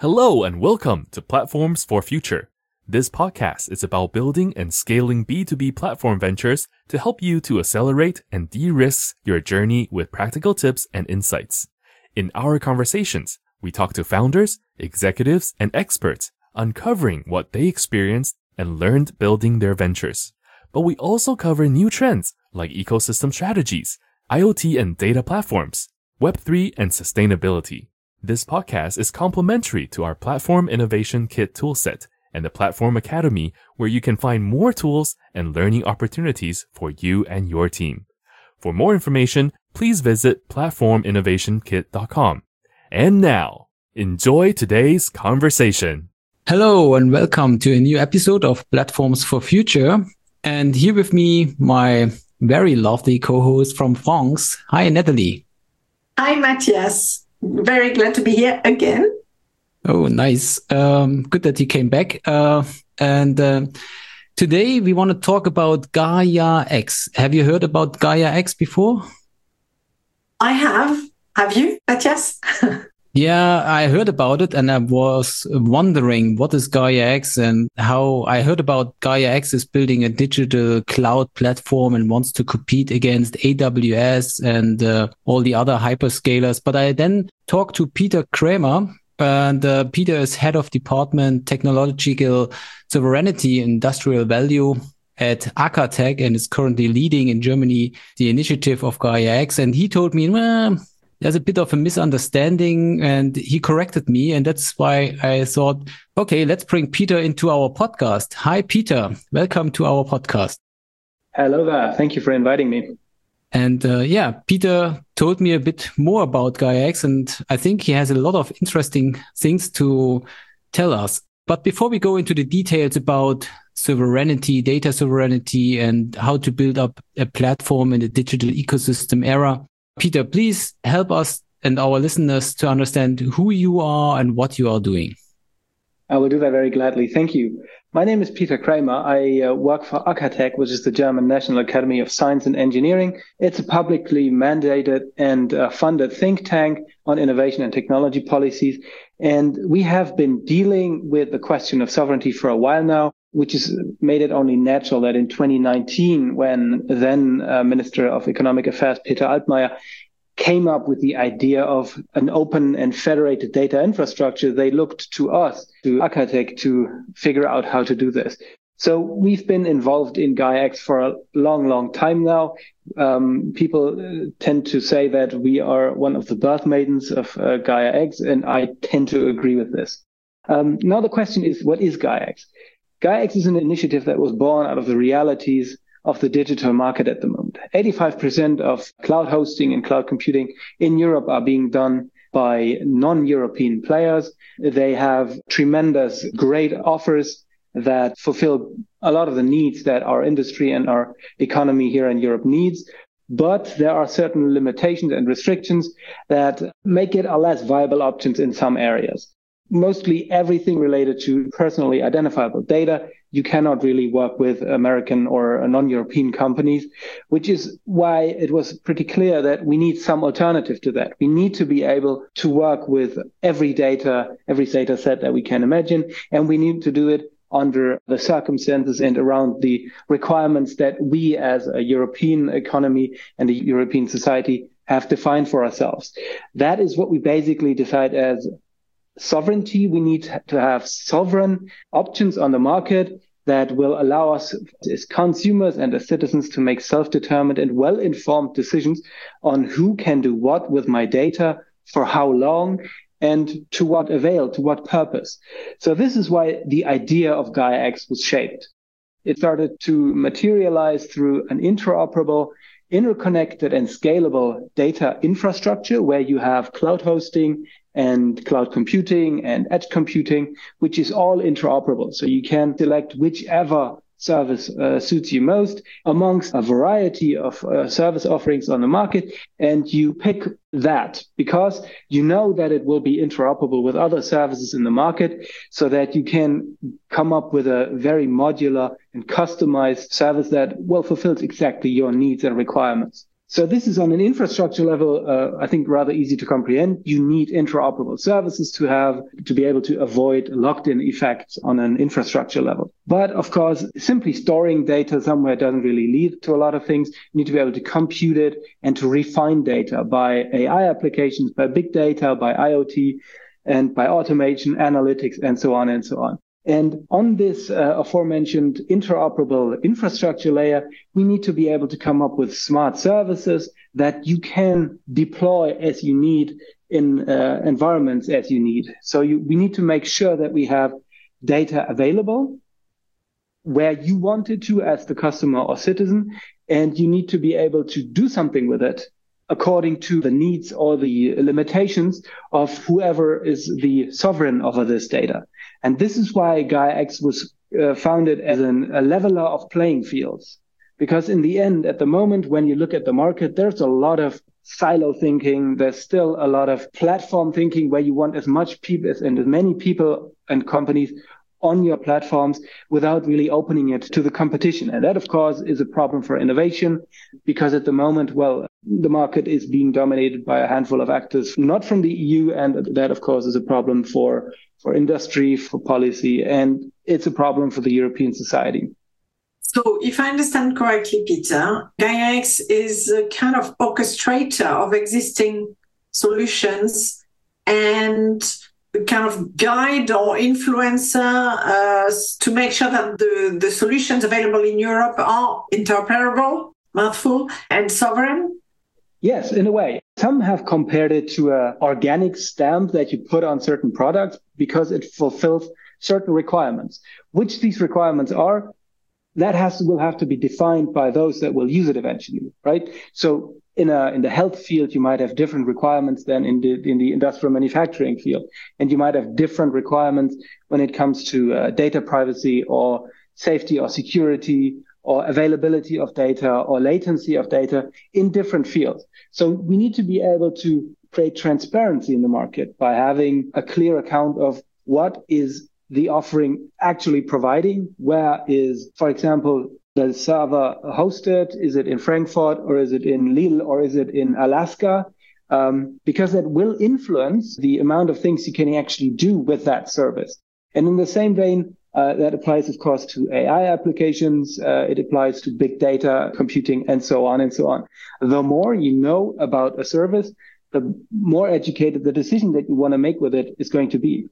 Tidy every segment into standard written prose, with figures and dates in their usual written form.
Hello and welcome to Platforms for Future. This podcast is about building and scaling B2B platform ventures to help you to accelerate and de-risk your journey with practical tips and insights. In our conversations, we talk to founders, executives, and experts, uncovering what they experienced and learned building their ventures. But we also cover new trends like ecosystem strategies, IoT and data platforms, Web3 and sustainability. This podcast is complementary to our Platform Innovation Kit toolset and the Platform Academy, where you can find more tools and learning opportunities for you and your team. For more information, please visit platforminnovationkit.com. And now, enjoy today's conversation. Hello and welcome to a new episode of Platforms for Future. And here with me, my very lovely co-host from France. Hi, Natalie. Hi, Matthias. Very glad to be here again. Oh, nice. Good that you came back. Today we want to talk about Gaia X. Have you heard about Gaia X before? I have. Have you, Matthias? Yeah, I heard about it and I was wondering what is Gaia X and how I heard about Gaia X is building a digital cloud platform and wants to compete against AWS and all the other hyperscalers. But I then talked to Peter Kramer, and Peter is head of department technological sovereignty and industrial value at Akatech and is currently leading in Germany the initiative of Gaia X. And he told me, well, there's a bit of a misunderstanding, and he corrected me. And that's why I thought, okay, let's bring Peter into our podcast. Hi, Peter. Welcome to our podcast. Hello there. Thank you for inviting me. And Peter told me a bit more about Gaia X, and I think he has a lot of interesting things to tell us. But before we go into the details about sovereignty, data sovereignty, and how to build up a platform in the digital ecosystem era, Peter, please help us and our listeners to understand who you are and what you are doing. I will do that very gladly. Thank you. My name is Peter Kramer. I work for Akatech, which is the German National Academy of Science and Engineering. It's a publicly mandated and funded think tank on innovation and technology policies. And we have been dealing with the question of sovereignty for a while now, which has made it only natural that in 2019, when then Minister of Economic Affairs, Peter Altmaier, came up with the idea of an open and federated data infrastructure, they looked to us, to Akatech, to figure out how to do this. So we've been involved in Gaia X for a long, long time now. People tend to say that we are one of the birth maidens of Gaia X, and I tend to agree with this. Now the question is, what is Gaia X? Gaia X is an initiative that was born out of the realities of the digital market at the moment. 85% of cloud hosting and cloud computing in Europe are being done by non-European players. They have tremendous, great offers that fulfill a lot of the needs that our industry and our economy here in Europe needs. But there are certain limitations and restrictions that make it a less viable options in some areas. Mostly everything related to personally identifiable data, you cannot really work with American or non-European companies, which is why it was pretty clear that we need some alternative to that. We need to be able to work with every data set that we can imagine, and we need to do it under the circumstances and around the requirements that we as a European economy and a European society have defined for ourselves. That is what we basically decide as sovereignty. We need to have sovereign options on the market that will allow us as consumers and as citizens to make self-determined and well-informed decisions on who can do what with my data, for how long, and to what avail, to what purpose. So this is why the idea of Gaia X was shaped. It started to materialize through an interoperable, interconnected and scalable data infrastructure where you have cloud hosting and cloud computing and edge computing, which is all interoperable. So you can select whichever service suits you most amongst a variety of service offerings on the market, and you pick that because you know that it will be interoperable with other services in the market so that you can come up with a very modular and customized service that well fulfills exactly your needs and requirements. So this is on an infrastructure level, I think rather easy to comprehend. You need interoperable services to be able to avoid locked-in effects on an infrastructure level. But of course, simply storing data somewhere doesn't really lead to a lot of things. You need to be able to compute it and to refine data by AI applications, by big data, by IoT, and by automation, analytics, and so on and so on. And on this aforementioned interoperable infrastructure layer, we need to be able to come up with smart services that you can deploy as you need in environments as you need. So we need to make sure that we have data available where you want it to as the customer or citizen, and you need to be able to do something with it according to the needs or the limitations of whoever is the sovereign over this data. And this is why Gaia-X was founded as a leveler of playing fields. Because in the end, at the moment, when you look at the market, there's a lot of silo thinking. There's still a lot of platform thinking where you want as much people and as many people and companies on your platforms without really opening it to the competition. And that, of course, is a problem for innovation because at the moment, well, the market is being dominated by a handful of actors, not from the EU. And that, of course, is a problem for industry, for policy, and it's a problem for the European society. So if I understand correctly, Peter, Gaia-X is a kind of orchestrator of existing solutions and kind of guide or influencer to make sure that the solutions available in Europe are interoperable, mouthful, and sovereign? Yes, in a way. Some have compared it to an organic stamp that you put on certain products because it fulfills certain requirements. Which these requirements are, that will have to be defined by those that will use it eventually, right? So in the health field, you might have different requirements than in the industrial manufacturing field. And you might have different requirements when it comes to data privacy or safety or security or availability of data or latency of data in different fields. So we need to be able to create transparency in the market by having a clear account of what is the offering actually providing. Where is, for example, the server hosted? Is it in Frankfurt or is it in Lille or is it in Alaska? Because that will influence the amount of things you can actually do with that service. And in the same vein, that applies, of course, to AI applications. It applies to big data computing and so on and so on. The more you know about a service, the more educated the decision that you want to make with it is going to be.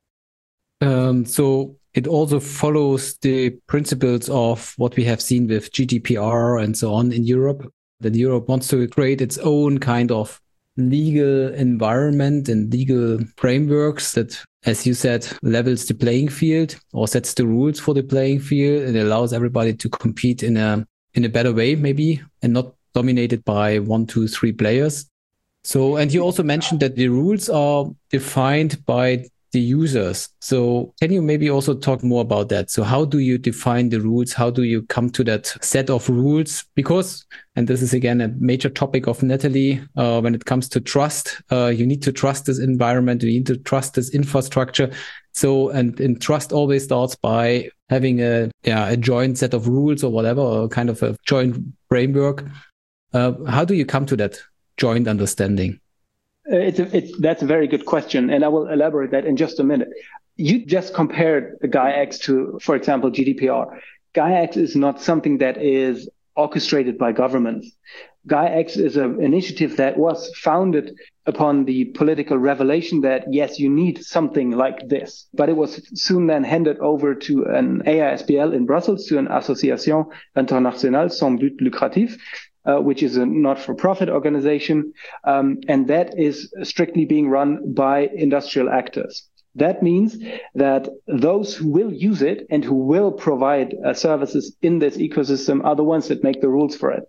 So it also follows the principles of what we have seen with GDPR and so on in Europe, that Europe wants to create its own kind of legal environment and legal frameworks that, as you said, levels the playing field or sets the rules for the playing field and allows everybody to compete in a better way, maybe, and not dominated by 1, 2, 3 players. So, and you also mentioned that the rules are defined by the users. So can you maybe also talk more about that? So how do you define the rules? How do you come to that set of rules? Because, and this is again a major topic of Natalie, when it comes to trust, you need to trust this environment, you need to trust this infrastructure. So, and trust always starts by having a joint set of rules or whatever, or kind of a joint framework. How do you come to that joint understanding? That's a very good question, and I will elaborate that in just a minute. You just compared Gaia-X to, for example, GDPR. Gaia-X is not something that is orchestrated by governments. Gaia-X is an initiative that was founded upon the political revelation that, yes, you need something like this. But it was soon then handed over to an AISBL in Brussels, to an Association Internationale Sans But Lucratif, which is a not-for-profit organization, and that is strictly being run by industrial actors. That means that those who will use it and who will provide services in this ecosystem are the ones that make the rules for it.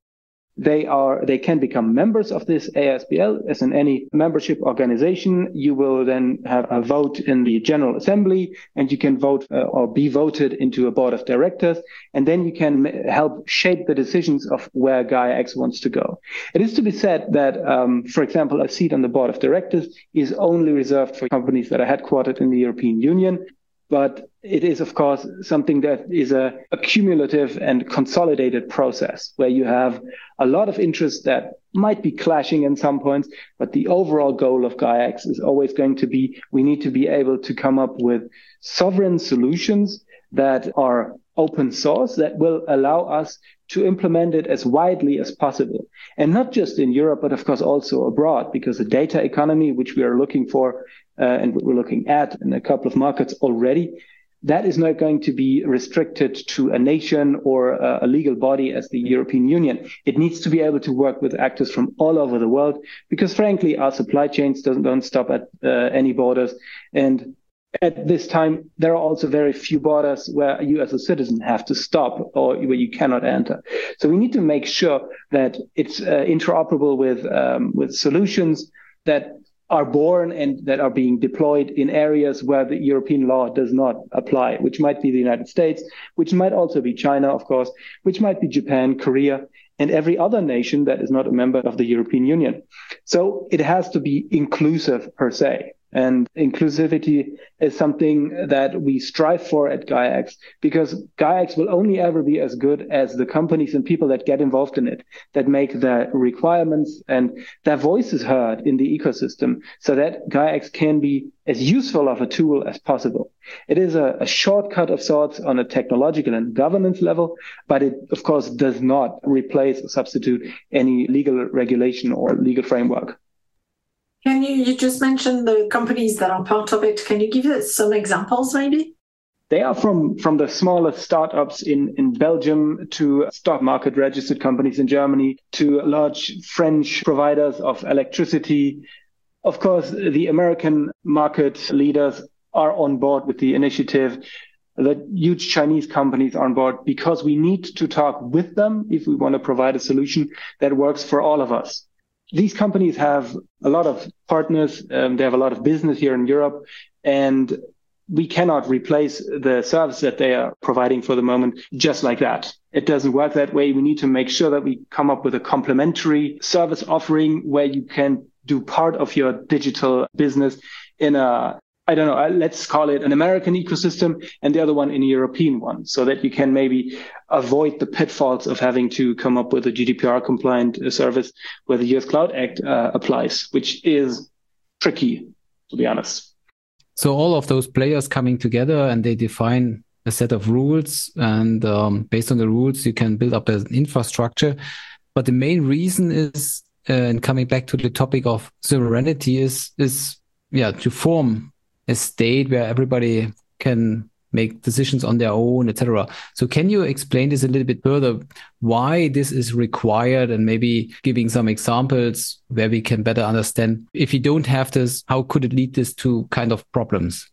They can become members of this ASBL. As in any membership organization, you will then have a vote in the General Assembly, and you can vote or be voted into a board of directors, and then you can help shape the decisions of where Gaia-X wants to go. It is to be said that, for example, a seat on the board of directors is only reserved for companies that are headquartered in the European Union. But it is, of course, something that is a cumulative and consolidated process where you have a lot of interests that might be clashing in some points, but the overall goal of GaiaX is always going to be, we need to be able to come up with sovereign solutions that are open source that will allow us to implement it as widely as possible. And not just in Europe, but of course also abroad, because the data economy, which we are looking for and we're looking at in a couple of markets already, that is not going to be restricted to a nation or a legal body as the European Union. It needs to be able to work with actors from all over the world, because frankly, our supply chains don't stop at any borders. And at this time, there are also very few borders where you as a citizen have to stop or where you cannot enter. So we need to make sure that it's interoperable with solutions that are born and that are being deployed in areas where the European law does not apply, which might be the United States, which might also be China, of course, which might be Japan, Korea, and every other nation that is not a member of the European Union. So it has to be inclusive per se. And inclusivity is something that we strive for at GaiaX, because GaiaX will only ever be as good as the companies and people that get involved in it, that make the requirements and their voices heard in the ecosystem, so that GaiaX can be as useful of a tool as possible. It is a shortcut of sorts on a technological and governance level, but it, of course, does not replace or substitute any legal regulation or legal framework. Can you just mentioned the companies that are part of it. Can you give us some examples, maybe? They are from the smallest startups in Belgium to stock market registered companies in Germany to large French providers of electricity. Of course, the American market leaders are on board with the initiative. The huge Chinese companies are on board because we need to talk with them if we want to provide a solution that works for all of us. These companies have a lot of partners. They have a lot of business here in Europe, and we cannot replace the service that they are providing for the moment just like that. It doesn't work that way. We need to make sure that we come up with a complementary service offering where you can do part of your digital business in let's call it an American ecosystem and the other one in a European one, so that you can maybe avoid the pitfalls of having to come up with a GDPR compliant service where the US Cloud Act applies, which is tricky, to be honest. So all of those players coming together and they define a set of rules, and based on the rules, you can build up an infrastructure. But the main reason is, and coming back to the topic of sovereignty, is to form a state where everybody can make decisions on their own, etc. So can you explain this a little bit further, why this is required, and maybe giving some examples where we can better understand, if you don't have this, how could it lead this to kind of problems?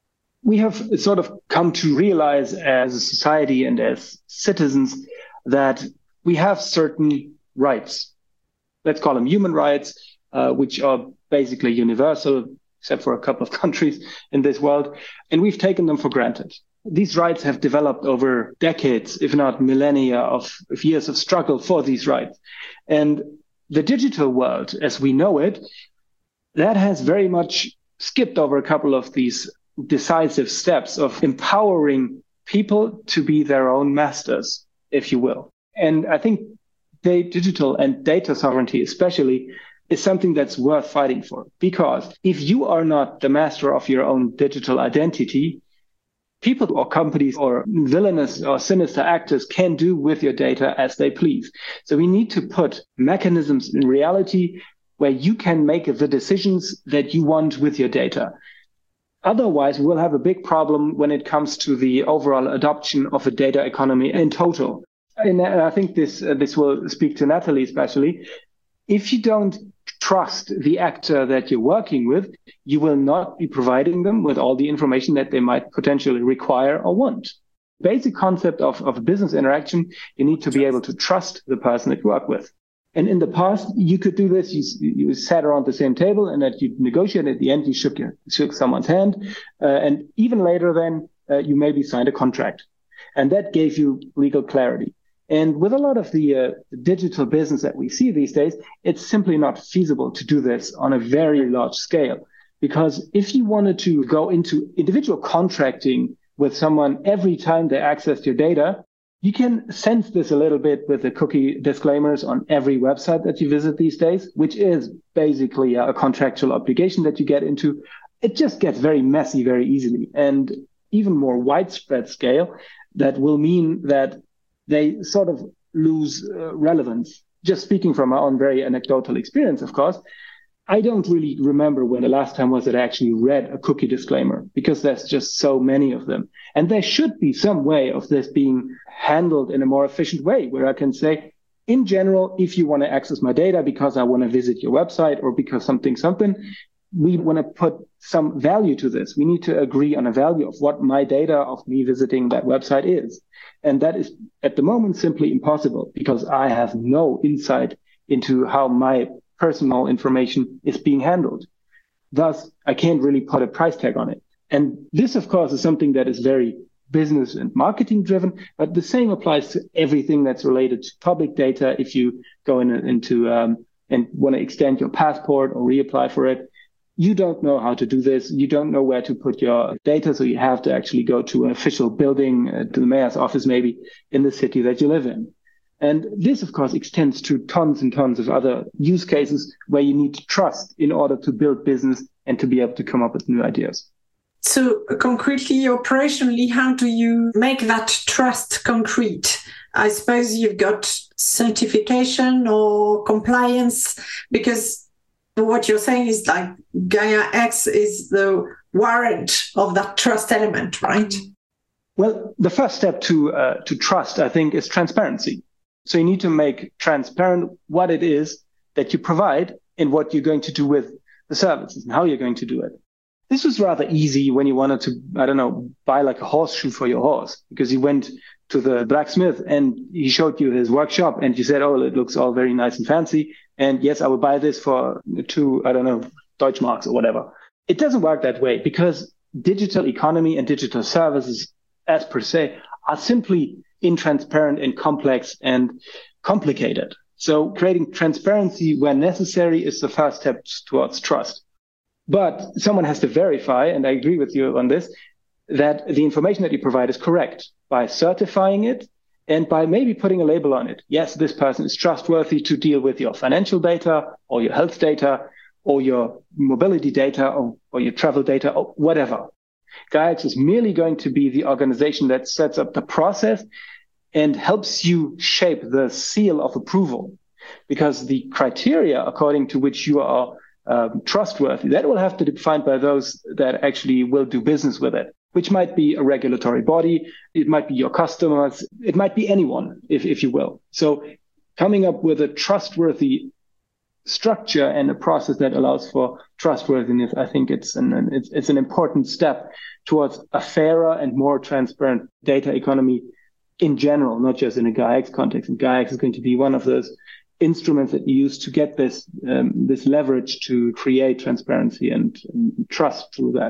We have sort of come to realize as a society and as citizens that we have certain rights. Let's call them human rights, which are basically universal, except for a couple of countries in this world, and we've taken them for granted. These rights have developed over decades, if not millennia of years of struggle for these rights. And the digital world, as we know it, that has very much skipped over a couple of these decisive steps of empowering people to be their own masters, if you will. And I think digital and data sovereignty especially is something that's worth fighting for, because if you are not the master of your own digital identity, people or companies or villainous or sinister actors can do with your data as they please. So we need to put mechanisms in reality where you can make the decisions that you want with your data. Otherwise, we'll have a big problem when it comes to the overall adoption of a data economy in total. And I think this will speak to Natalie especially. If you don't trust the actor that you're working with, you will not be providing them with all the information that they might potentially require or want. Basic concept of business interaction, you need to be able to trust the person that you work with. And in the past, you could do this. You sat around the same table and that you negotiated. At the end, you shook someone's hand. And even later then, you maybe signed a contract. And that gave you legal clarity. And with a lot of the digital business that we see these days, it's simply not feasible to do this on a very large scale. Because if you wanted to go into individual contracting with someone every time they access your data, you can sense this a little bit with the cookie disclaimers on every website that you visit these days, which is basically a contractual obligation that you get into. It just gets very messy very easily. And even more widespread scale, that will mean that they sort of lose relevance. Just speaking from my own very anecdotal experience, of course, I don't really remember when the last time was that I actually read a cookie disclaimer, because there's just so many of them. And there should be some way of this being handled in a more efficient way, where I can say, in general, if you want to access my data because I want to visit your website or because something, we want to put some value to this. We need to agree on a value of what my data of me visiting that website is. And that is at the moment simply impossible, because I have no insight into how my personal information is being handled. Thus, I can't really put a price tag on it. And this, of course, is something that is very business and marketing driven, but the same applies to everything that's related to public data. If you go into and want to extend your passport or reapply for it, you don't know how to do this. You don't know where to put your data. So you have to actually go to an official building, to the mayor's office, maybe in the city that you live in. And this, of course, extends to tons and tons of other use cases where you need trust in order to build business and to be able to come up with new ideas. So concretely, operationally, how do you make that trust concrete? I suppose you've got certification or compliance, because what you're saying is like Gaia-X is the warrant of that trust element, right? Well, the first step to trust, I think, is transparency. So you need to make transparent what it is that you provide and what you're going to do with the services and how you're going to do it. This was rather easy when you wanted to, buy like a horseshoe for your horse, because you went to the blacksmith and he showed you his workshop and you said, oh, it looks all very nice and fancy. And yes, I will buy this for 2, Deutschmarks or whatever. It doesn't work that way, because digital economy and digital services as per se are simply intransparent and complex and complicated. So creating transparency where necessary is the first step towards trust. But someone has to verify, and I agree with you on this, that the information that you provide is correct by certifying it and by maybe putting a label on it. Yes, this person is trustworthy to deal with your financial data or your health data or your mobility data or your travel data or whatever. Gaia-X is merely going to be the organization that sets up the process and helps you shape the seal of approval, because the criteria according to which you are trustworthy, that will have to be defined by those that actually will do business with it, which might be a regulatory body, it might be your customers, it might be anyone, if you will. So coming up with a trustworthy structure and a process that allows for trustworthiness, I think it's an important step towards a fairer and more transparent data economy in general, not just in a Gaia-X context. And Gaia-X is going to be one of those instruments that you use to get this leverage to create transparency and trust through that.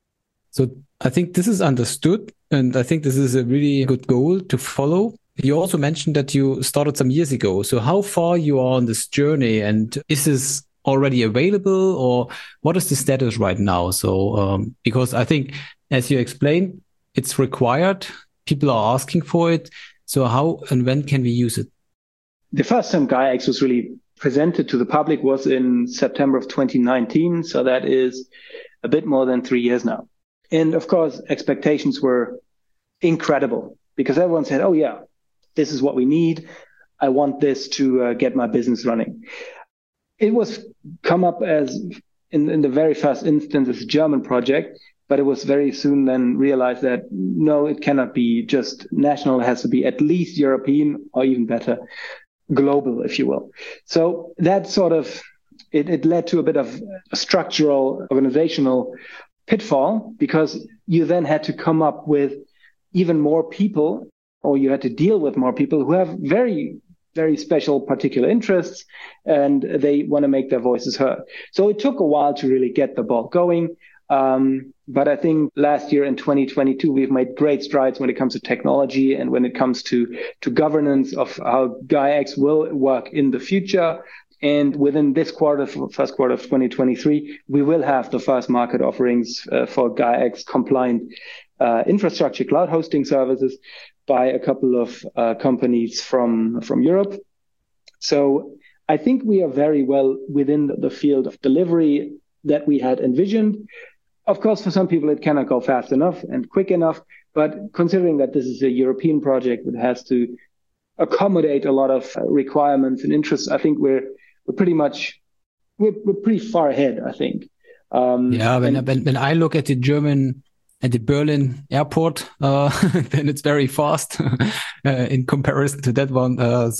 So I think this is understood, and I think this is a really good goal to follow. You also mentioned that you started some years ago. So how far you are on this journey, and is this already available, or what is the status right now? So because I think, as you explained, it's required. People are asking for it. So how and when can we use it? The first time Gaia-X was really presented to the public was in September of 2019. So that is a bit more than 3 years now. And of course, expectations were incredible, because everyone said, oh yeah, this is what we need. I want this to get my business running. It was come up as in the very first instance as a German project, but it was very soon then realized that no, it cannot be just national. It has to be at least European, or even better, global, if you will. So that sort of, it led to a bit of a structural, organizational pitfall, because you then had to come up with even more people, or you had to deal with more people who have very, very special particular interests, and they want to make their voices heard. So it took a while to really get the ball going. But I think last year in 2022, we've made great strides when it comes to technology and when it comes to governance of how Gaia-X will work in the future. And within this quarter, first quarter of 2023, we will have the first market offerings for GaiaX compliant infrastructure cloud hosting services by a couple of companies from Europe. So I think we are very well within the field of delivery that we had envisioned. Of course, for some people, it cannot go fast enough and quick enough. But considering that this is a European project that has to accommodate a lot of requirements and interests, I think we're pretty far ahead, I think. When I look at the Berlin airport, then it's very fast in comparison to that one.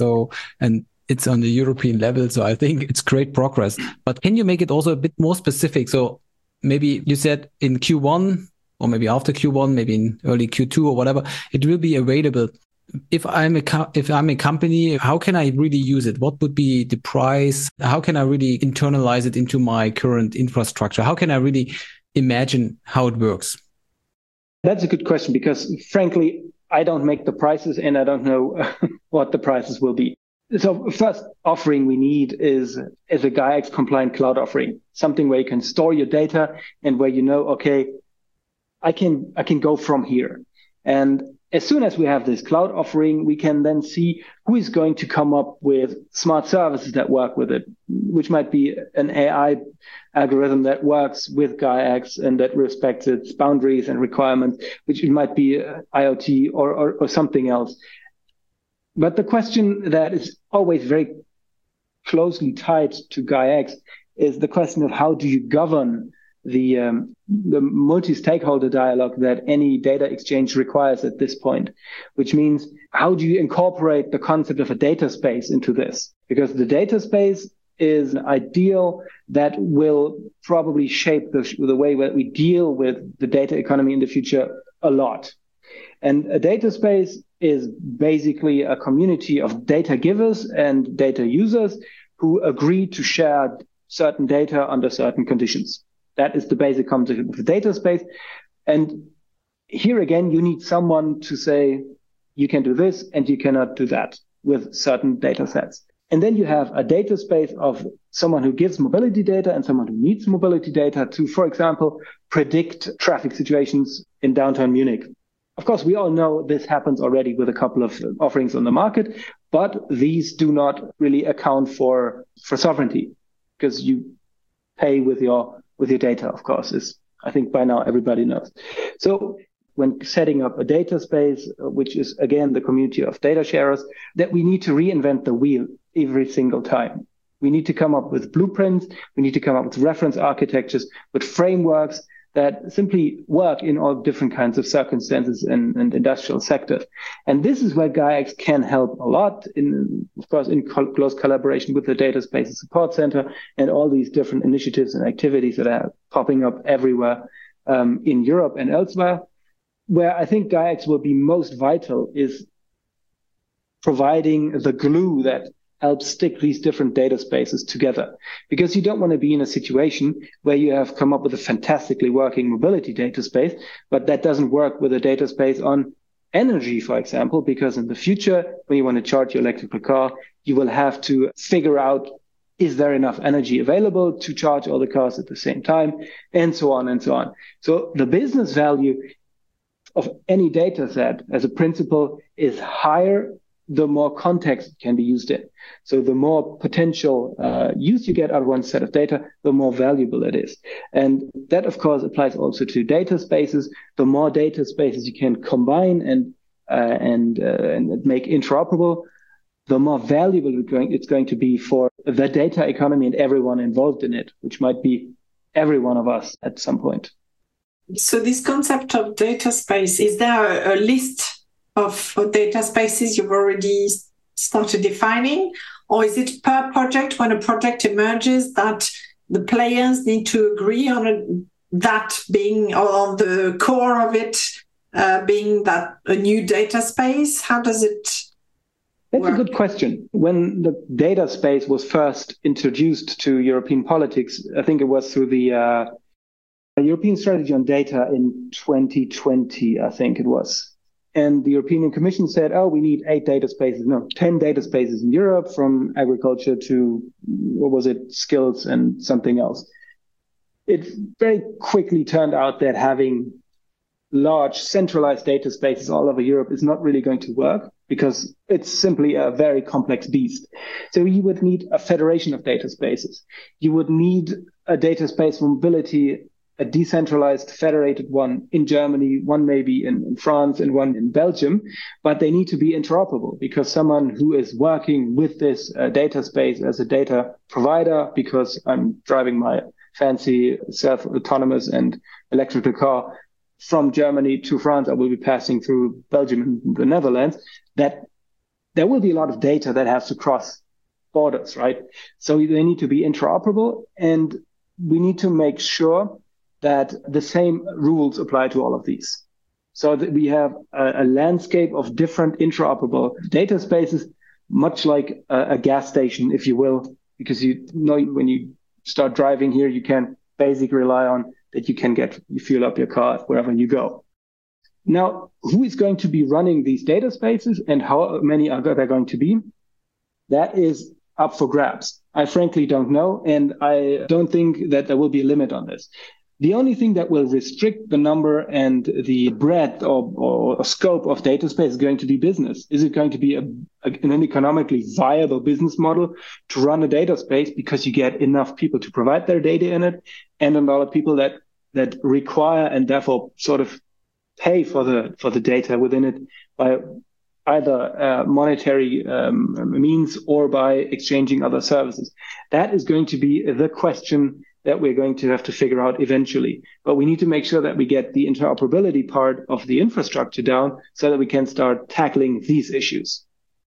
And it's on the European level. So I think it's great progress. But can you make it also a bit more specific? So maybe you said in Q1 or maybe after Q1, maybe in early Q2 or whatever, it will be available. If I'm a company, how can I really use it? What would be the price? How can I really internalize it into my current infrastructure? How can I really imagine how it works? That's a good question because, frankly, I don't make the prices and I don't know what the prices will be. So first offering we need is a GaiaX compliant cloud offering, something where you can store your data and where you know, okay, I can go from here. And as soon as we have this cloud offering, we can then see who is going to come up with smart services that work with it, which might be an AI algorithm that works with GaiaX and that respects its boundaries and requirements, which it might be IoT or something else. But the question that is always very closely tied to GaiaX is the question of how do you govern the multi-stakeholder dialogue that any data exchange requires at this point, which means how do you incorporate the concept of a data space into this? Because the data space is an ideal that will probably shape the way that we deal with the data economy in the future a lot. And a data space is basically a community of data givers and data users who agree to share certain data under certain conditions. That is the basic concept of the data space. And here again, you need someone to say, you can do this and you cannot do that with certain data sets. And then you have a data space of someone who gives mobility data and someone who needs mobility data to, for example, predict traffic situations in downtown Munich. Of course, we all know this happens already with a couple of offerings on the market, but these do not really account for sovereignty because you pay with your data, of course, as I think by now everybody knows. So when setting up a data space, which is, again, the community of data sharers, that we need to reinvent the wheel every single time. We need to come up with blueprints. We need to come up with reference architectures, with frameworks that simply work in all different kinds of circumstances and industrial sectors. And this is where GaiaX can help a lot, of course, in close collaboration with the Data Spaces Support Center and all these different initiatives and activities that are popping up everywhere in Europe and elsewhere. Where I think GaiaX will be most vital is providing the glue that helps stick these different data spaces together. Because you don't want to be in a situation where you have come up with a fantastically working mobility data space, but that doesn't work with a data space on energy, for example, because in the future, when you want to charge your electrical car, you will have to figure out, is there enough energy available to charge all the cars at the same time, and so on and so on. So the business value of any data set as a principle is higher the more context it can be used in. So the more potential use you get out of one set of data, the more valuable it is. And that, of course, applies also to data spaces. The more data spaces you can combine and make interoperable, the more valuable it's going to be for the data economy and everyone involved in it, which might be every one of us at some point. So this concept of data space, is there a list of data spaces you've already started defining? Or is it per project, when a project emerges, that the players need to agree on that being, or on the core of it being that a new data space? How does it That's work? a good question. When the data space was first introduced to European politics, I think it was through the European Strategy on Data in 2020, I think it was. And the European Commission said, oh, we need 10 data spaces in Europe, from agriculture to, skills and something else. It very quickly turned out that having large centralized data spaces all over Europe is not really going to work, because it's simply a very complex beast. So you would need a federation of data spaces. You would need a data space for mobility, a decentralized federated one in Germany, one maybe in France, and one in Belgium, but they need to be interoperable, because someone who is working with this data space as a data provider, because I'm driving my fancy self-autonomous and electrical car from Germany to France, I will be passing through Belgium and the Netherlands, that there will be a lot of data that has to cross borders, right? So they need to be interoperable, and we need to make sure that the same rules apply to all of these. So that we have a landscape of different interoperable data spaces, much like a gas station, if you will, because you know when you start driving here, you can basically rely on that you fuel up your car wherever you go. Now, who is going to be running these data spaces and how many are there going to be? That is up for grabs. I frankly don't know, and I don't think that there will be a limit on this. The only thing that will restrict the number and the breadth or scope of data space is going to be business. Is it going to be an economically viable business model to run a data space because you get enough people to provide their data in it, and a lot of people that require and therefore sort of pay for the data within it by either monetary means or by exchanging other services? That is going to be the question that we're going to have to figure out eventually. But we need to make sure that we get the interoperability part of the infrastructure down so that we can start tackling these issues.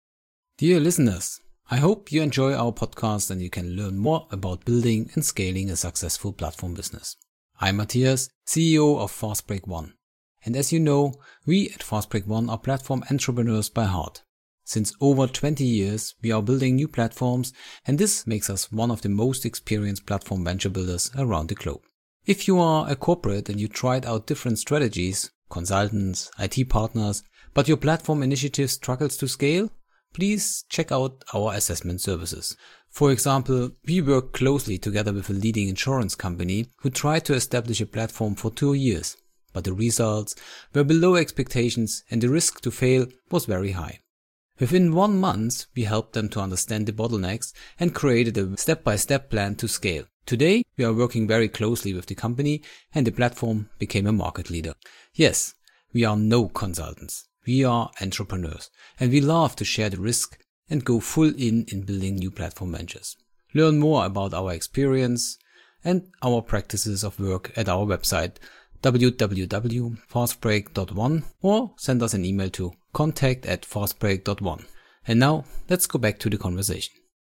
Dear listeners, I hope you enjoy our podcast and you can learn more about building and scaling a successful platform business. I'm Matthias, CEO of Fastbreak One. And as you know, we at Fastbreak One are platform entrepreneurs by heart. Since over 20 years, we are building new platforms, and this makes us one of the most experienced platform venture builders around the globe. If you are a corporate and you tried out different strategies, consultants, IT partners, but your platform initiative struggles to scale, please check out our assessment services. For example, we work closely together with a leading insurance company who tried to establish a platform for 2 years, but the results were below expectations and the risk to fail was very high. Within 1 month, we helped them to understand the bottlenecks and created a step-by-step plan to scale. Today, we are working very closely with the company and the platform became a market leader. Yes, we are no consultants. We are entrepreneurs and we love to share the risk and go full in building new platform ventures. Learn more about our experience and our practices of work at our website www.fastbreak.one or send us an email to contact@fastbreak.one. And now let's go back to the conversation.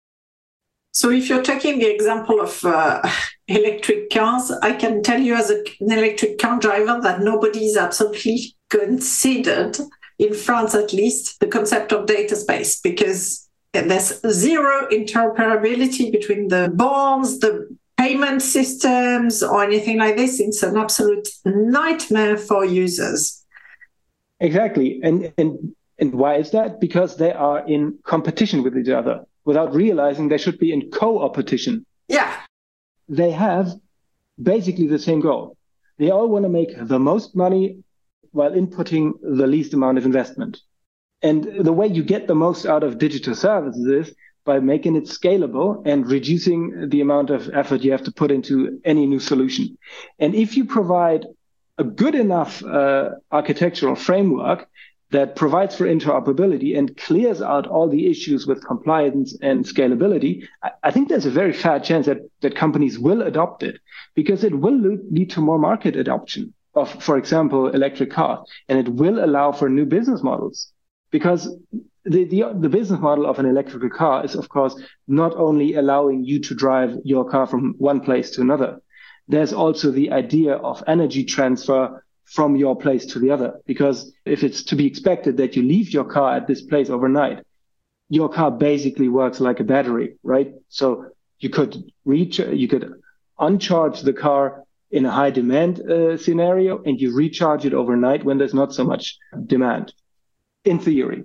So if you're taking the example of electric cars, I can tell you as an electric car driver that nobody's absolutely considered, in France at least, the concept of data space, because there's zero interoperability between the bonds, the payment systems or anything like this. It's an absolute nightmare for users. Exactly. And why is that? Because they are in competition with each other without realizing they should be in co-opetition. Yeah. They have basically the same goal. They all want to make the most money while inputting the least amount of investment. And the way you get the most out of digital services is by making it scalable and reducing the amount of effort you have to put into any new solution. And if you provide a good enough architectural framework that provides for interoperability and clears out all the issues with compliance and scalability, I think there's a very fair chance that companies will adopt it, because it will lead to more market adoption of, for example, electric cars, and it will allow for new business models. Because the business model of an electrical car is, of course, not only allowing you to drive your car from one place to another. There's also the idea of energy transfer from your place to the other. Because if it's to be expected that you leave your car at this place overnight, your car basically works like a battery, right? So you could uncharge the car in a high demand scenario, and you recharge it overnight when there's not so much demand, in theory.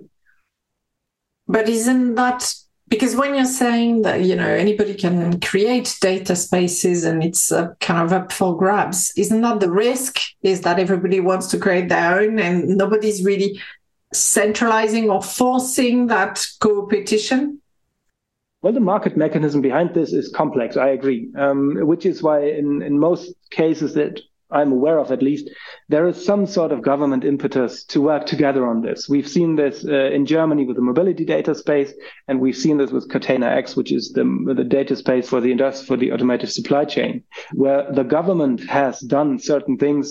But isn't that, because when you're saying that, anybody can create data spaces and it's kind of up for grabs, isn't that the risk? Is that everybody wants to create their own and nobody's really centralizing or forcing that competition? Well, the market mechanism behind this is complex, I agree, which is why in most cases that I'm aware of, at least, there is some sort of government impetus to work together on this. We've seen this in Germany with the mobility data space, and we've seen this with Catena-X, which is the data space for the automotive supply chain, where the government has done certain things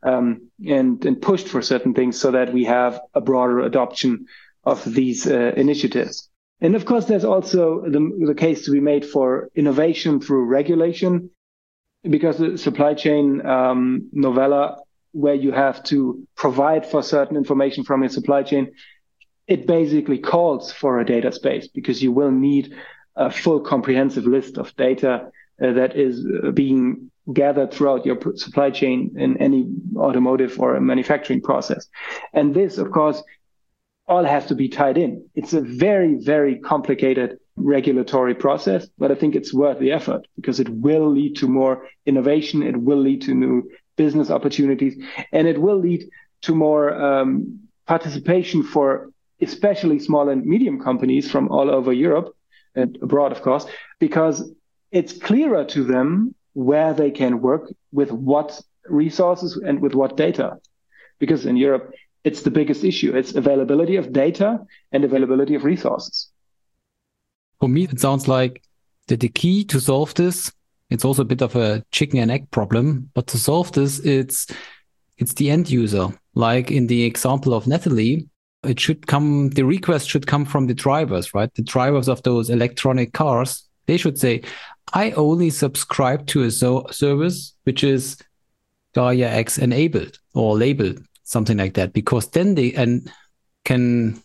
and pushed for certain things so that we have a broader adoption of these initiatives. And of course, there's also the case to be made for innovation through regulation, because the supply chain novella, where you have to provide for certain information from your supply chain, it basically calls for a data space, because you will need a full comprehensive list of data that is being gathered throughout your supply chain in any automotive or manufacturing process. And this, of course, all has to be tied in. It's a very, very complicated regulatory process, but I think it's worth the effort, because it will lead to more innovation, it will lead to new business opportunities, and it will lead to more participation for especially small and medium companies from all over Europe and abroad, of course, because it's clearer to them where they can work with what resources and with what data. Because in Europe, it's the biggest issue. It's availability of data and availability of resources. For me, it sounds like that the key to solve this, it's also a bit of a chicken and egg problem, but to solve this, it's the end user. Like in the example of Natalie, the request should come from the drivers, right? The drivers of those electronic cars, they should say, I only subscribe to a service which is Gaia-X enabled or labeled, something like that, because then they can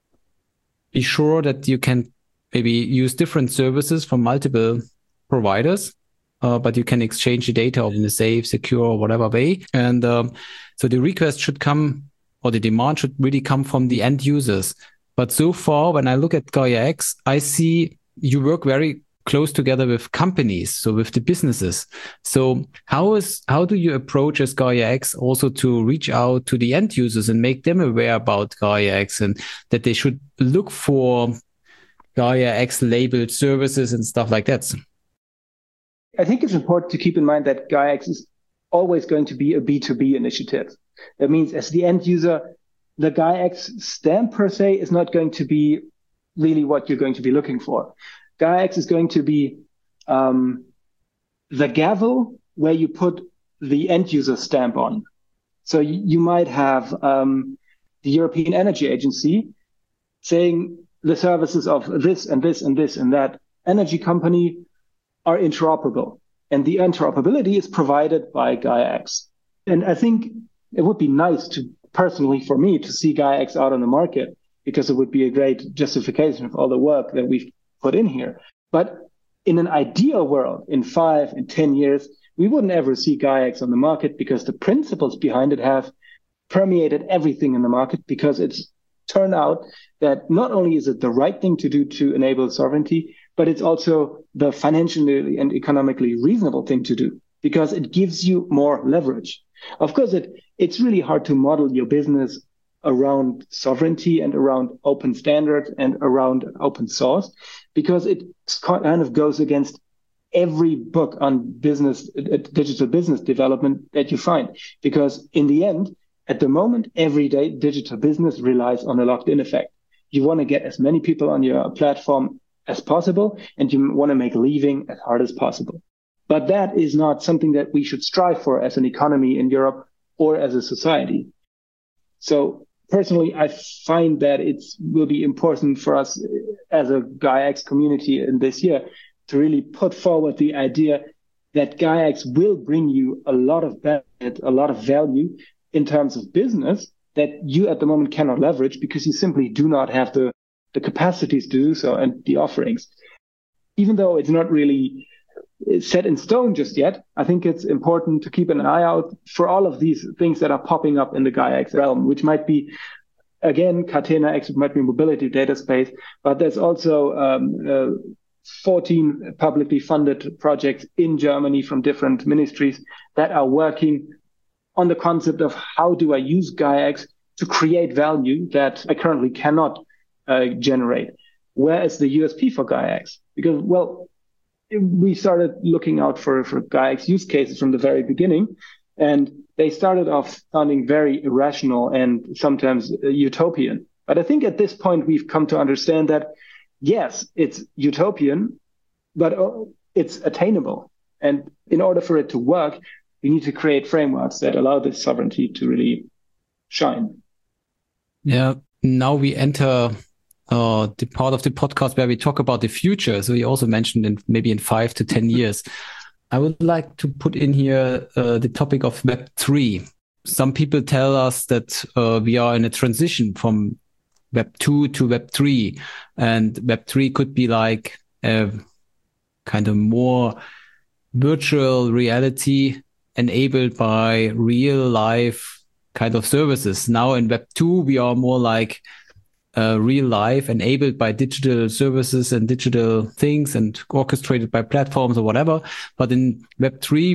be sure that you can maybe use different services from multiple providers, but you can exchange the data in a safe, secure, or whatever way. And so the request should come, or the demand should really come from the end users. But so far, when I look at Gaia-X, I see you work very close together with companies, so with the businesses. So how do you approach as Gaia-X also to reach out to the end users and make them aware about Gaia-X and that they should look for Gaia-X labeled services and stuff like that? I think it's important to keep in mind that Gaia-X is always going to be a B2B initiative. That means as the end user, the Gaia-X stamp per se is not going to be really what you're going to be looking for. Gaia-X is going to be the gavel where you put the end user stamp on. So you might have the European Energy Agency saying the services of this and this and this and that energy company are interoperable. And the interoperability is provided by Gaia-X. And I think it would be nice personally for me to see Gaia-X out on the market, because it would be a great justification of all the work that we've put in here. But in an ideal world, in 5 and 10 years, we wouldn't ever see Gaia-X on the market, because the principles behind it have permeated everything in the market, because it's turned out that not only is it the right thing to do to enable sovereignty, but it's also the financially and economically reasonable thing to do, because it gives you more leverage. Of course, it's really hard to model your business around sovereignty and around open standards and around open source, because it kind of goes against every book on digital business development that you find. Because in the end, at the moment, everyday digital business relies on a locked-in effect. You want to get as many people on your platform as possible, and you want to make leaving as hard as possible. But that is not something that we should strive for as an economy in Europe or as a society. So personally, I find that it will be important for us as a Gaia-X community in this year to really put forward the idea that Gaia-X will bring you a lot of benefit, a lot of value in terms of business that you at the moment cannot leverage, because you simply do not have the capacities to do so and the offerings. Even though it's not really set in stone just yet. I think it's important to keep an eye out for all of these things that are popping up in the GaiaX realm, which might be, again, Catena-X, it might be mobility data space, but there's also 14 publicly funded projects in Germany from different ministries that are working on the concept of how do I use GaiaX to create value that I currently cannot generate. Where is the USP for GaiaX? Because, well, we started looking out for GaiaX use cases from the very beginning, and they started off sounding very irrational and sometimes utopian. But I think at this point, we've come to understand that, yes, it's utopian, but it's attainable. And in order for it to work, we need to create frameworks that allow this sovereignty to really shine. Yeah, now we enter the part of the podcast where we talk about the future. So you also mentioned maybe in 5 to 10 years. I would like to put in here the topic of Web3. Some people tell us that we are in a transition from Web 2 to Web 3. And Web 3 could be like a kind of more virtual reality enabled by real life kind of services. Now in Web 2, we are more like real life enabled by digital services and digital things and orchestrated by platforms or whatever. But in Web 3,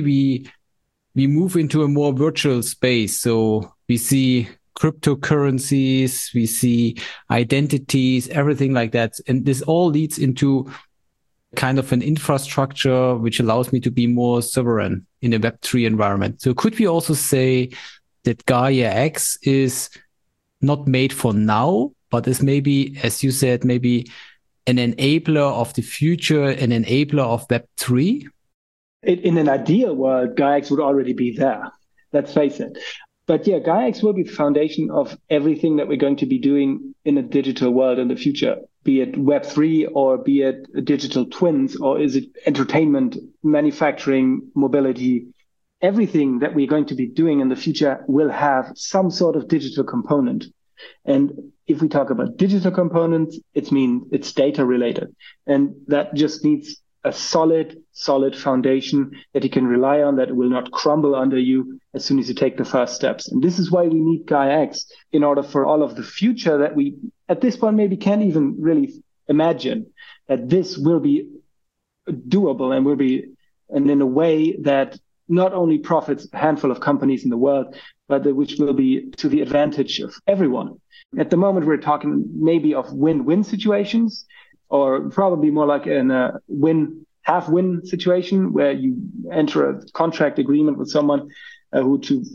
we move into a more virtual space. So we see cryptocurrencies, we see identities, everything like that. And this all leads into kind of an infrastructure which allows me to be more sovereign in a Web3 environment. So could we also say that GaiaX is not made for now, but is maybe, as you said, maybe an enabler of the future, an enabler of Web3? In an ideal world, GaiaX would already be there. Let's face it. But yeah, GaiaX will be the foundation of everything that we're going to be doing in a digital world in the future, be it Web3 or be it digital twins, or is it entertainment, manufacturing, mobility. Everything that we're going to be doing in the future will have some sort of digital component. And if we talk about digital components, it's data related. And that just needs a solid foundation that you can rely on, that will not crumble under you as soon as you take the first steps. And this is why we need GaiaX in order for all of the future that we, at this point, maybe can't even really imagine, that this will be doable and will be, and in a way that not only profits a handful of companies in the world, but which will be to the advantage of everyone. At the moment, we're talking maybe of win-win situations, or probably more like a half-win situation where you enter a contract agreement with someone who to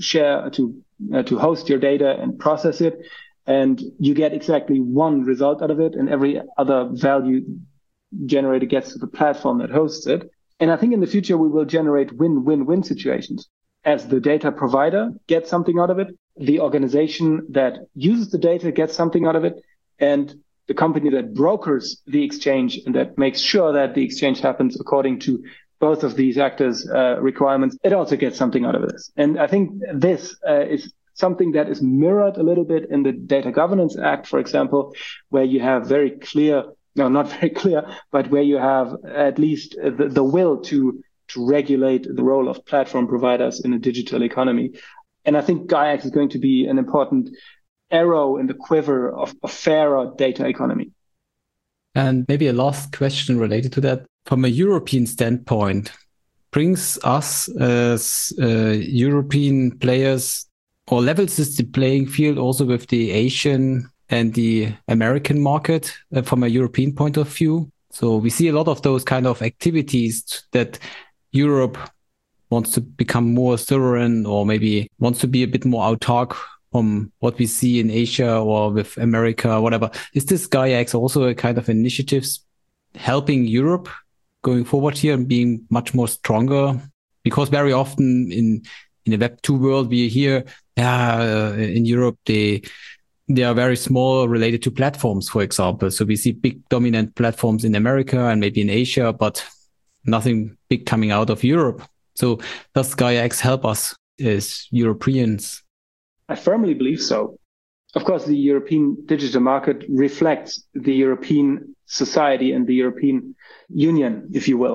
host your data and process it, and you get exactly one result out of it, and every other value generated gets to the platform that hosts it. And I think in the future, we will generate win-win-win situations. As the data provider gets something out of it, the organization that uses the data gets something out of it, and the company that brokers the exchange and that makes sure that the exchange happens according to both of these actors' requirements, it also gets something out of this. And I think this is something that is mirrored a little bit in the Data Governance Act, for example, where you have very clear, no, not very clear, but where you have at least the will to regulate the role of platform providers in a digital economy. And I think GaiaX is going to be an important arrow in the quiver of a fairer data economy. And maybe a last question related to that. From a European standpoint, brings us as European players, or levels this the playing field also with the Asian and the American market from a European point of view? So we see a lot of those kind of activities that Europe wants to become more sovereign, or maybe wants to be a bit more autark from what we see in Asia or with America or whatever. Is this GaiaX also a kind of initiatives helping Europe going forward here and being much more stronger? Because very often in the Web 2 world, we hear in Europe, they are very small related to platforms, for example. So we see big dominant platforms in America and maybe in Asia, but nothing big coming out of Europe. So does GaiaX help us as Europeans? I firmly believe so. Of course, the European digital market reflects the European society and the European Union, if you will.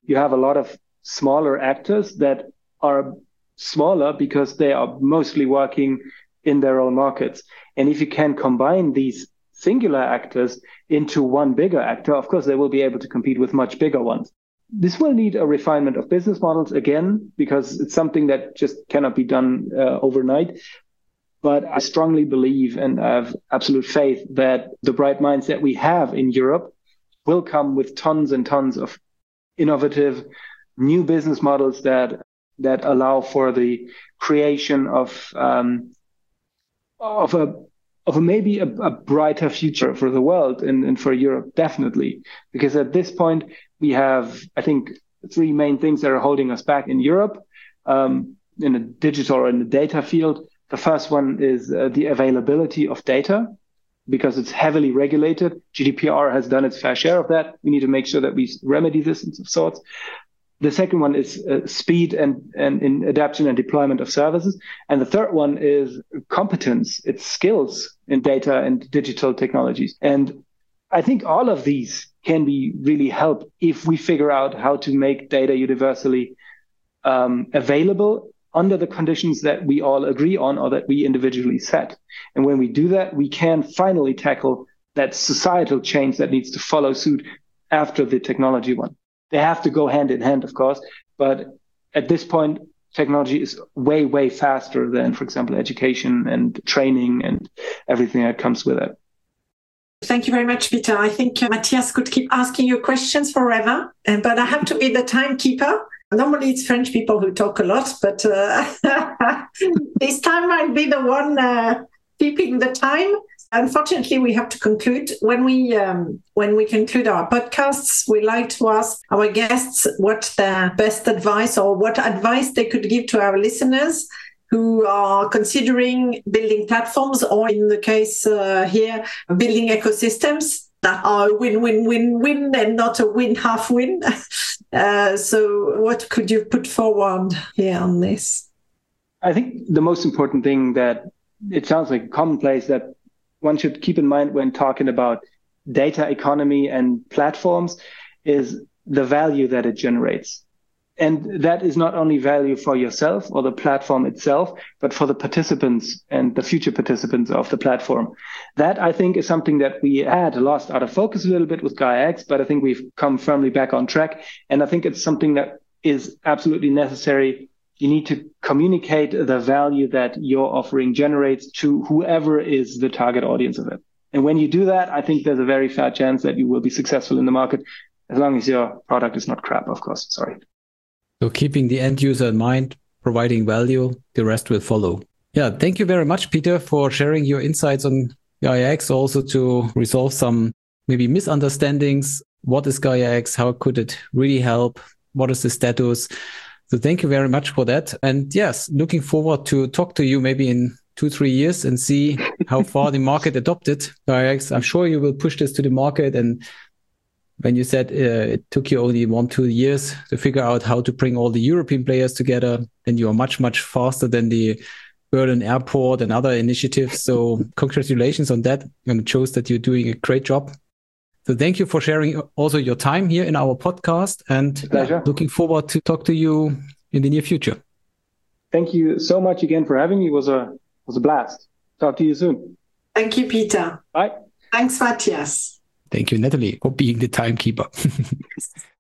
you have a lot of smaller actors that are smaller because they are mostly working in their own markets. And if you can combine these singular actors into one bigger actor, of course, they will be able to compete with much bigger ones. This will need a refinement of business models again, because it's something that just cannot be done overnight. But I strongly believe and I have absolute faith that the bright minds that we have in Europe will come with tons and tons of innovative new business models that allow for the creation of maybe a brighter future for the world and for Europe, definitely. Because at this point, we have, I think, three main things that are holding us back in Europe in the digital or in the data field. The first one is the availability of data, because it's heavily regulated. GDPR has done its fair share of that. We need to make sure that we remedy this in some sorts. The second one is speed and in adaptation and deployment of services. And the third one is competence, it's skills in data and digital technologies. And I think all of these can be really helped if we figure out how to make data universally available under the conditions that we all agree on or that we individually set. And when we do that, we can finally tackle that societal change that needs to follow suit after the technology one. They have to go hand in hand, of course, but at this point, technology is way, way faster than, for example, education and training and everything that comes with it. Thank you very much, Peter. I think Matthias could keep asking you questions forever, but I have to be the timekeeper. Normally, it's French people who talk a lot, but this time I'll be the one keeping the time. Unfortunately, we have to conclude. When we conclude our podcasts, we like to ask our guests what their best advice or what advice they could give to our listeners who are considering building platforms, or in the case here, building ecosystems that are win-win-win-win and not a win-half-win. So what could you put forward here on this? I think the most important thing that it sounds like commonplace that one should keep in mind when talking about data economy and platforms is the value that it generates. And that is not only value for yourself or the platform itself, but for the participants and the future participants of the platform. That, I think, is something that we had lost out of focus a little bit with GaiaX, but I think we've come firmly back on track. And I think it's something that is absolutely necessary. You need to communicate the value that your offering generates to whoever is the target audience of it. And when you do that, I think there's a very fair chance that you will be successful in the market, as long as your product is not crap, of course. Sorry. So keeping the end user in mind, providing value, the rest will follow. Yeah, thank you very much, Peter, for sharing your insights on GaiaX, also to resolve some maybe misunderstandings. What is GaiaX? How could it really help? What is the status? So thank you very much for that. And yes, looking forward to talk to you maybe in 2-3 years and see how far the market adopted GaiaX. I'm sure you will push this to the market. And when you said it took you only 1-2 years to figure out how to bring all the European players together, then you are much, much faster than the Berlin Airport and other initiatives. So congratulations on that. And it shows that you're doing a great job. So thank you for sharing also your time here in our podcast, and looking forward to talk to you in the near future. Thank you so much again for having me. It was a blast. Talk to you soon. Thank you, Peter. Bye. Thanks, Matthias. Thank you, Natalie, for being the timekeeper.